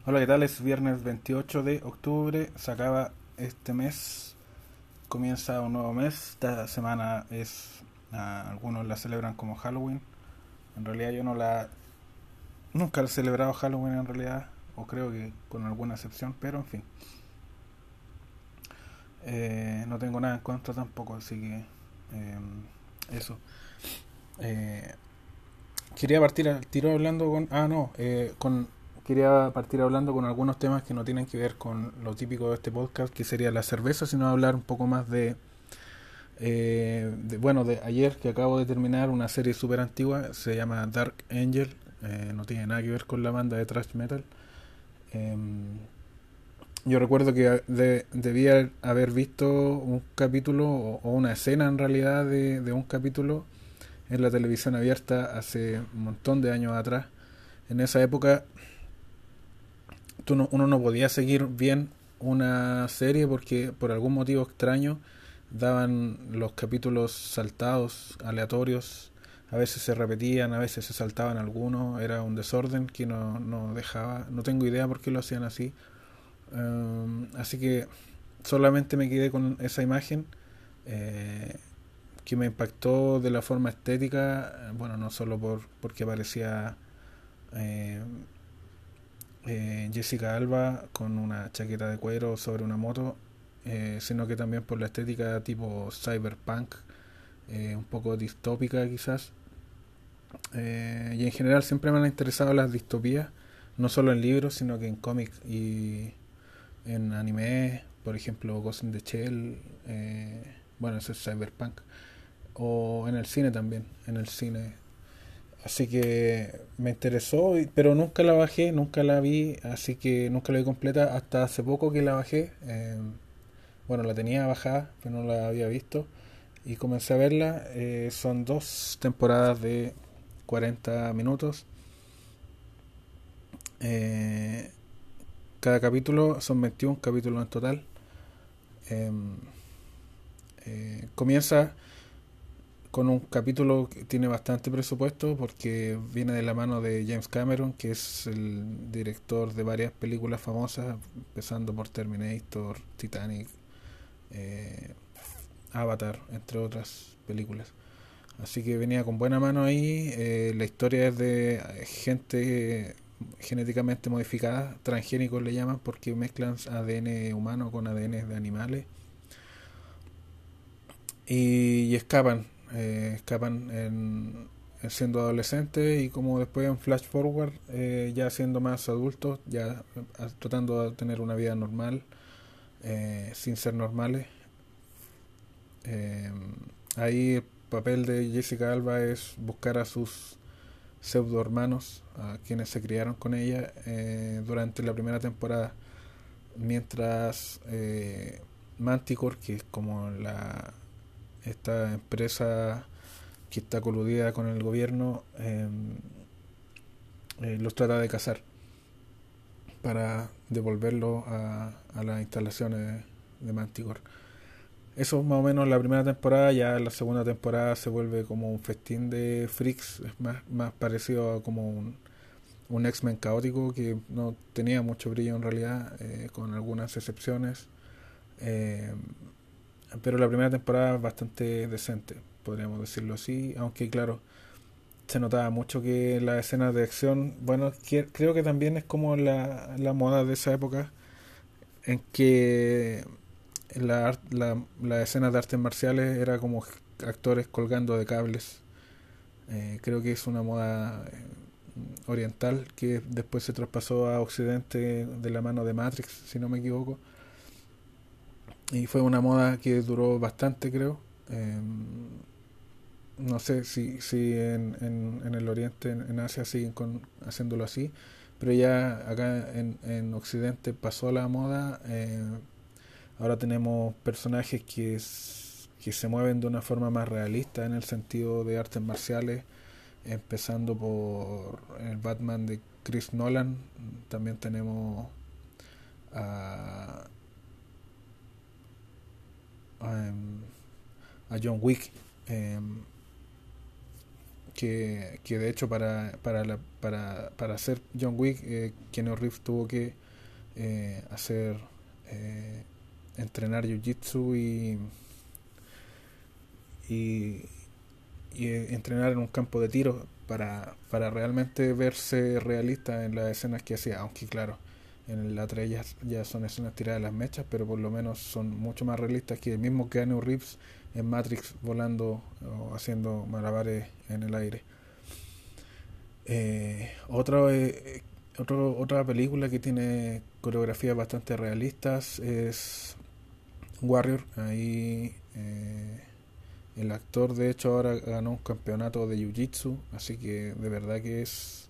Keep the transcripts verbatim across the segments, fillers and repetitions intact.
Hola, ¿qué tal? Es viernes veintiocho de octubre, se acaba este mes, comienza un nuevo mes. Esta semana es, ah, algunos la celebran como Halloween. En realidad yo no la, nunca he celebrado Halloween en realidad, o creo que con alguna excepción, pero en fin, eh, no tengo nada en contra tampoco, así que eh, eso. Eh, Quería partir al tiro hablando con, ah no, eh, con quería partir hablando con algunos temas que no tienen que ver con lo típico de este podcast, que sería la cerveza, sino hablar un poco más de, eh, de- bueno, de ayer que acabo de terminar una serie súper antigua, se llama Dark Angel, eh, no tiene nada que ver con la banda de thrash metal. Em, yo recuerdo que de- debía haber visto un capítulo o, o una escena en realidad de, de un capítulo en la televisión abierta hace un montón de años atrás. En esa época tú no- uno no podía seguir bien una serie porque por algún motivo extraño daban los capítulos saltados, aleatorios, a veces se repetían, a veces se saltaban algunos, era un desorden que no, no dejaba, no tengo idea por qué lo hacían así. Um, así que solamente me quedé con esa imagen, eh, que me impactó de la forma estética, bueno, no solo por porque parecía eh, eh, Jessica Alba con una chaqueta de cuero sobre una moto, eh, sino que también por la estética tipo cyberpunk, eh, un poco distópica quizás. Eh, y en general siempre me han interesado las distopías, no solo en libros, sino que en cómics y en anime, por ejemplo Ghost in the Shell, eh, bueno, eso es cyberpunk, o en el cine también, en el cine. Así que me interesó, y- pero nunca la bajé, nunca la vi, así que nunca la vi completa hasta hace poco que la bajé. Eh, bueno, la tenía bajada, pero no la había visto. Y comencé a verla. Eh, son dos temporadas de cuarenta minutos. Eh, Cada capítulo son veintiún capítulos en total. Eh, eh, Comienza con un capítulo que tiene bastante presupuesto porque viene de la mano de James Cameron, que es el director de varias películas famosas, empezando por Terminator, Titanic, eh, Avatar, entre otras películas. Así que venía con buena mano ahí. Eh, la historia es de gente genéticamente modificada, transgénicos le llaman, porque mezclan A D N humano con A D N de animales y, y escapan, eh, escapan en, en siendo adolescentes y como después en flash forward, eh, ya siendo más adultos, ya eh, tratando de tener una vida normal, eh, sin ser normales. Eh, Ahí el papel de Jessica Alba es buscar a sus pseudo hermanos, a quienes se criaron con ella eh, durante la primera temporada, mientras eh, Manticore, que es como la esta empresa que está coludida con el gobierno, eh, eh, los trata de cazar para devolverlos a, a las instalaciones de Manticore. Eso es más o menos la primera temporada. Ya la segunda temporada se vuelve como un festín de freaks, es más, más parecido a como un, un X-Men caótico que no tenía mucho brillo en realidad, eh, con algunas excepciones. Eh, pero la primera temporada es bastante decente, podríamos decirlo así, aunque claro, se notaba mucho que las escenas de acción, bueno, que- creo que también es como la, la moda de esa época, en que la, ar- la, las escenas de artes marciales era como actores colgando de cables. Eh, creo que es una moda eh, oriental que después se traspasó a Occidente de la mano de Matrix, si no me equivoco. Y fue una moda que duró bastante, creo. Eh, no sé si, si en, en, en el Oriente, en, en Asia, siguen con, haciéndolo así, pero ya acá en, en Occidente pasó la moda. Eh, ahora tenemos personajes que, es- que se mueven de una forma más realista en el sentido de artes marciales, empezando por el Batman de Chris Nolan. También tenemos a, a, a John Wick, eh, que, que de hecho para para la, para, para hacer John Wick, eh, Keanu Reeves tuvo que eh, hacer eh, entrenar jiu-jitsu y, y, y eh, entrenar en un campo de tiro para, para realmente verse realista en las escenas que hacía, aunque claro, en la tres ya, ya son escenas tiradas de las mechas, pero por lo menos son mucho más realistas que el mismo Keanu Reeves en Matrix volando o haciendo malabares en el aire. Eh, otro, eh, otro, otra película que tiene coreografías bastante realistas es Warrior. Ahí eh, el actor de hecho ahora ganó un campeonato de Jiu-Jitsu, así que de verdad que es,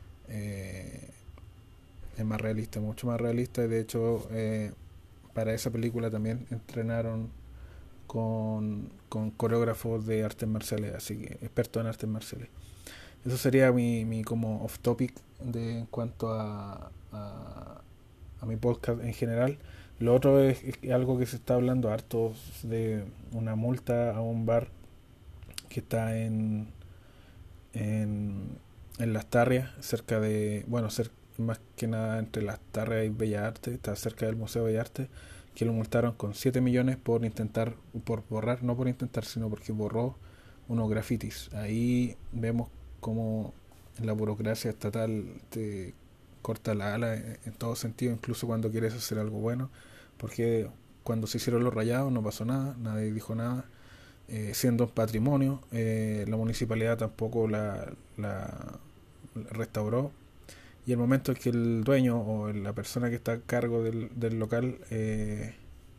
eh, es más realista, mucho más realista. Y de hecho eh, para esa película también entrenaron con, con coreógrafos de artes marciales, así que expertos en artes marciales. Eso sería mi, mi como off topic de en cuanto a, a, a mi podcast en general. Lo otro es, es algo que se está hablando harto de una multa a un bar que está en en, en Las Tarrias, cerca de, bueno, cer- más que nada entre Las Tarrias y Bellas Artes, está cerca del Museo de Bellas Artes, que lo multaron con siete millones por intentar, por borrar, no por intentar, sino porque borró unos grafitis. Ahí vemos cómo la burocracia estatal te corta la ala en, en todo sentido, incluso cuando quieres hacer algo bueno, porque cuando se hicieron los rayados no pasó nada, nadie dijo nada, eh, siendo un patrimonio, eh, la municipalidad tampoco la, la restauró, y el momento en que el dueño o la persona que está a cargo del, del local eh,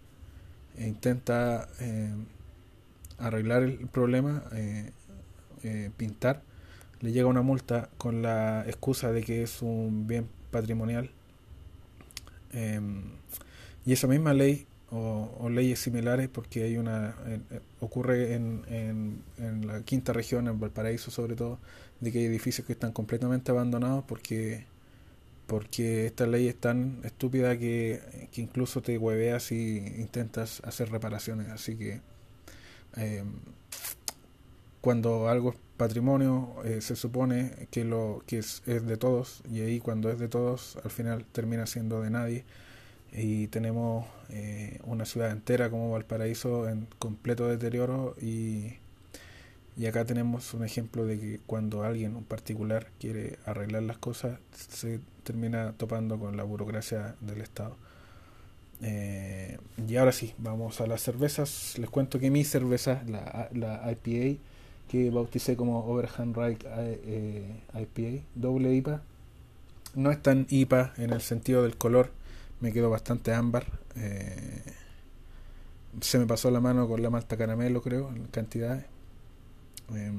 intenta eh, arreglar el problema, eh, eh, pintar, le llega una multa con la excusa de que es un bien patrimonial, eh, y esa misma ley o, o leyes similares, porque hay una eh, eh, ocurre en, en, en la quinta región, en Valparaíso sobre todo, de que hay edificios que están completamente abandonados porque porque esta ley es tan estúpida que, que incluso te hueveas si intentas hacer reparaciones. Así que eh, cuando algo es patrimonio, eh, se supone que lo que es, es de todos, y ahí cuando es de todos al final termina siendo de nadie, y tenemos eh, una ciudad entera como Valparaíso en completo deterioro. Y, y acá tenemos un ejemplo de que cuando alguien, un particular, quiere arreglar las cosas, se termina topando con la burocracia del Estado. Eh, y ahora sí, vamos a las cervezas. Les cuento que mi cerveza, la, la I P A, que bauticé como Overhand Right eh, I P A, doble I P A, no es tan I P A en el sentido del color, me quedó bastante ámbar. Eh, se me pasó la mano con la malta caramelo, creo, en cantidades. Eh,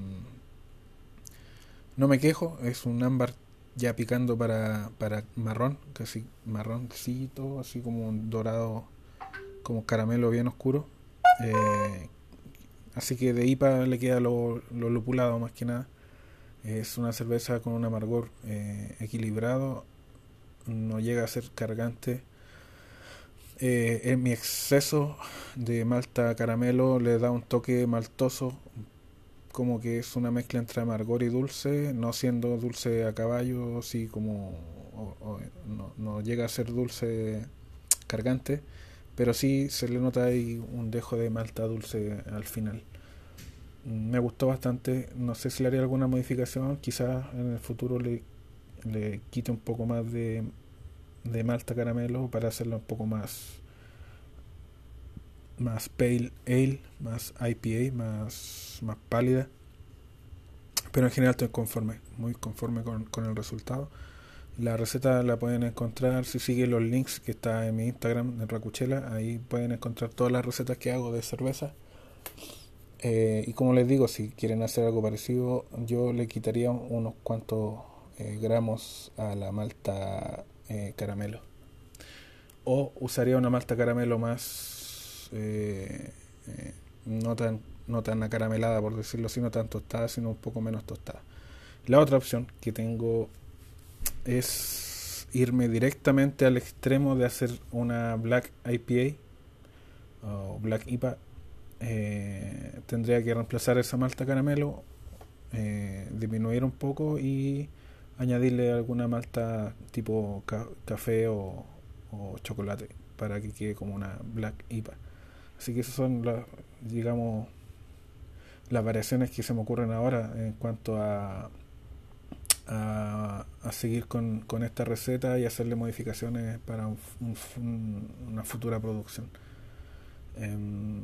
no me quejo, es un ámbar ya picando para, para marrón, casi marroncito, así como un dorado, como caramelo bien oscuro. Eh, así que de I P A le queda lo, lo lupulado más que nada. Es una cerveza con un amargor eh, equilibrado, no llega a ser cargante. Eh, en mi exceso de malta caramelo le da un toque maltoso, como que es una mezcla entre amargor y dulce, no siendo dulce a caballo, así como o, o, no, no llega a ser dulce cargante, pero sí se le nota ahí un dejo de malta dulce al final. Me gustó bastante, no sé si le haría alguna modificación, quizás en el futuro le, le quite un poco más de, de malta caramelo para hacerla un poco más más pale ale, más I P A, más, más pálida. Pero en general estoy conforme, muy conforme con, con el resultado. La receta la pueden encontrar si siguen los links que está en mi Instagram, en Racuchela. Ahí pueden encontrar todas las recetas que hago de cerveza. Eh, y como les digo, si quieren hacer algo parecido, yo le quitaría unos cuantos eh, gramos a la malta eh, caramelo. O usaría una malta caramelo más eh, eh, no tan no tan acaramelada, por decirlo así, no tan tostada, sino un poco menos tostada. La otra opción que tengo es irme directamente al extremo de hacer una Black I P A o Black I P A. Eh, tendría que reemplazar esa malta caramelo eh, disminuir un poco y añadirle alguna malta tipo ca- café o, o chocolate para que quede como una Black I P A. Así que esas son las, digamos, las variaciones que se me ocurren ahora en cuanto a, a, a seguir con, con esta receta y hacerle modificaciones para un- un- una futura producción. Em,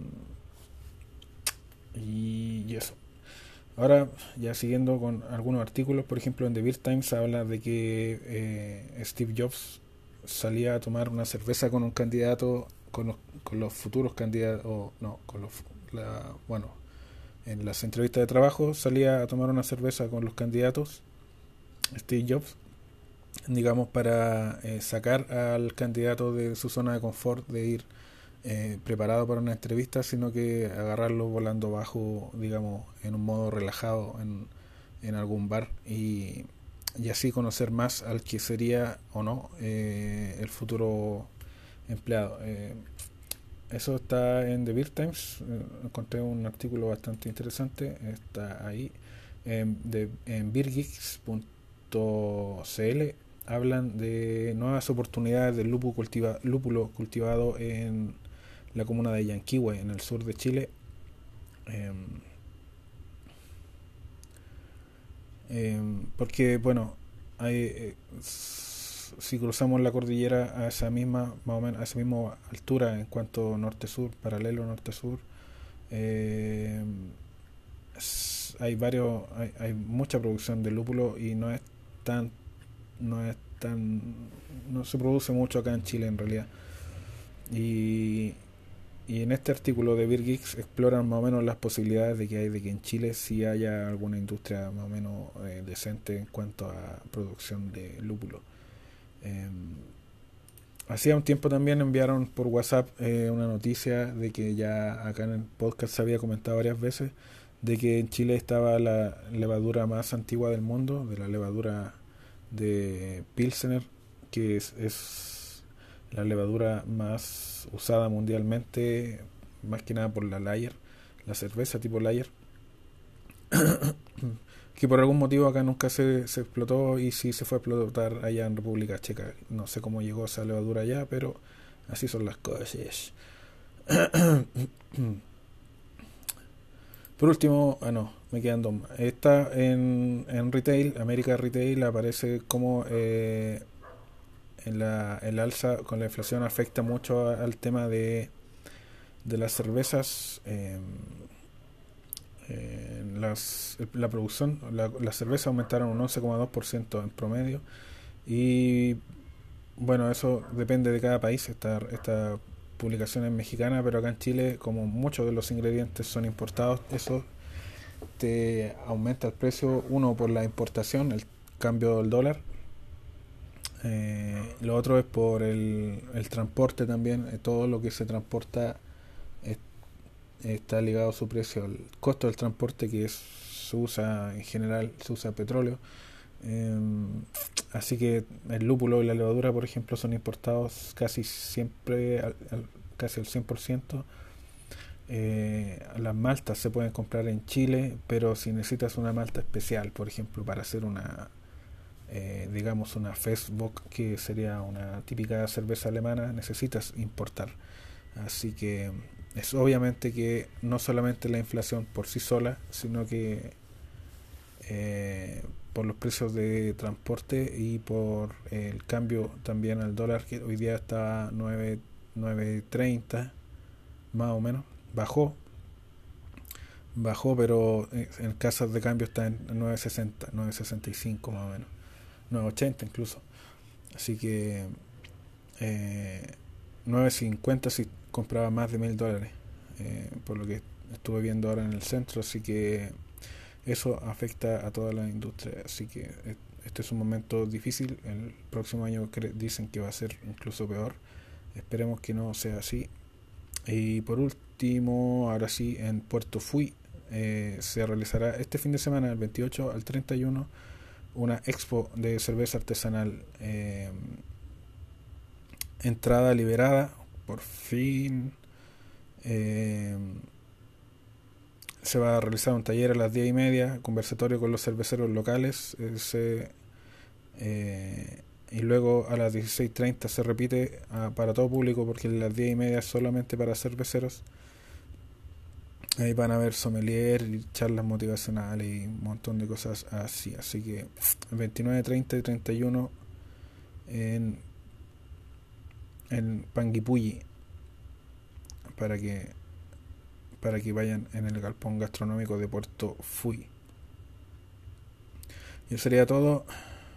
y, y eso. Ahora, ya siguiendo con algunos artículos, por ejemplo en The Beer Times habla de que eh, Steve Jobs salía a tomar una cerveza con un candidato, con los, con los futuros candidatos, o no, con los, la, bueno, en las entrevistas de trabajo salía a tomar una cerveza con los candidatos, Steve Jobs, digamos, para eh, sacar al candidato de su zona de confort, de ir eh, preparado para una entrevista, sino que agarrarlo volando bajo, digamos, en un modo relajado en, en algún bar y, y así conocer más al que sería o no eh, el futuro empleado. Eh, eso está en The Beer Times, eh, encontré un artículo bastante interesante, está ahí. En, de, en beergeeks punto c l hablan de nuevas oportunidades del lúpulo, cultiva, lúpulo cultivado en la comuna de Yanquihue, en el sur de Chile. Eh, eh, porque, bueno, hay, eh, si cruzamos la cordillera a esa misma, más o menos, a esa misma altura en cuanto norte-sur, paralelo norte-sur, eh, hay varios, hay, hay mucha producción de lúpulo y no es tan, no es tan, no se produce mucho acá en Chile en realidad. Y, Y en este artículo de Beer Geeks exploran más o menos las posibilidades de que hay de que en Chile sí haya alguna industria más o menos eh, decente en cuanto a producción de lúpulo. Eh, Hacía un tiempo también enviaron por WhatsApp eh, una noticia de que ya acá en el podcast se había comentado varias veces de que en Chile estaba la levadura más antigua del mundo, de la levadura de Pilsener, que es, es la levadura más usada mundialmente, más que nada por la Lager, la cerveza tipo Lager, que por algún motivo acá nunca se, se explotó y sí se fue a explotar allá en República Checa. No sé cómo llegó esa levadura allá, pero así son las cosas. Por último, ah no, me quedan dos más. Está en, en retail, América Retail aparece como eh, en la, el alza con la inflación afecta mucho a- al tema de, de las cervezas. Eh, eh, las, la producción, la, las cervezas aumentaron un once coma dos por ciento en promedio y bueno, eso depende de cada país. Esta, esta publicación es mexicana, pero acá en Chile, como muchos de los ingredientes son importados, eso te aumenta el precio, uno por la importación, el cambio del dólar, eh, lo otro es por el, el transporte también, eh, todo lo que se transporta es, está ligado a su precio, el costo del transporte que es, se usa en general, se usa petróleo, eh, así que el lúpulo y la levadura, por ejemplo, son importados casi siempre, al, al, casi al cien por ciento. Eh, las maltas se pueden comprar en Chile, pero si necesitas una malta especial, por ejemplo, para hacer una, eh, digamos, una Festbock, que sería una típica cerveza alemana, necesitas importar. Así que es obviamente que no solamente la inflación por sí sola, sino que eh, por los precios de transporte y por el cambio también al dólar, que hoy día está nueve treinta más o menos, bajó bajó, pero en casas de cambio está en nueve sesenta, nueve sesenta y cinco más o menos, nueve ochenta incluso. Así que eh, nueve cincuenta si compraba más de mil dólares, eh, por lo que estuve viendo ahora en el centro. Así que eso afecta a toda la industria. Así que este es un momento difícil. El próximo año dicen que va a ser incluso peor. Esperemos que no sea así. Y por último, ahora sí, en Puerto Fui eh, se realizará este fin de semana, del veintiocho al treinta y uno, una expo de cerveza artesanal. Eh, entrada liberada, por fin. Eh, se va a realizar un taller a las diez y media, conversatorio con los cerveceros locales, ese, eh, y luego a las dieciséis treinta se repite a, para todo público, porque las diez y media es solamente para cerveceros. Ahí van a ver sommelier y charlas motivacionales y un montón de cosas así. Así que veintinueve, treinta y treinta y uno en, en Panguipulli, para que para que vayan en el galpón gastronómico de Puerto Fui. Y eso sería todo.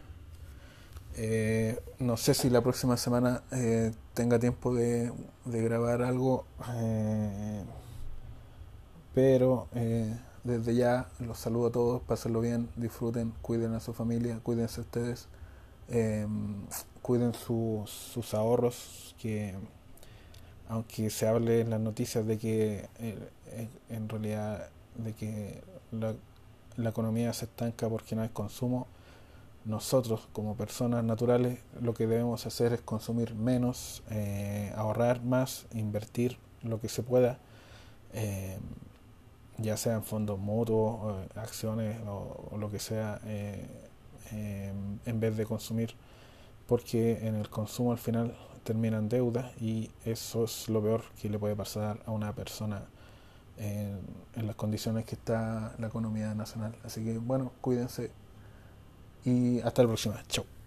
Eh, no sé si la próxima semana eh, tenga tiempo de, de grabar algo, eh, pero eh, desde ya los saludo a todos, pásenlo bien, disfruten, cuiden a su familia, cuídense ustedes, eh, cuiden su, sus ahorros, que aunque se hable en las noticias de que eh, en realidad de que la, la economía se estanca porque no hay consumo, nosotros como personas naturales lo que debemos hacer es consumir menos, eh, ahorrar más, invertir lo que se pueda, eh, ya sea en fondos mutuos, eh, acciones o, o lo que sea, eh, eh, en vez de consumir, porque en el consumo al final termina en deuda y eso es lo peor que le puede pasar a una persona en, en las condiciones que está la economía nacional. Así que bueno, cuídense y hasta la próxima. Chau.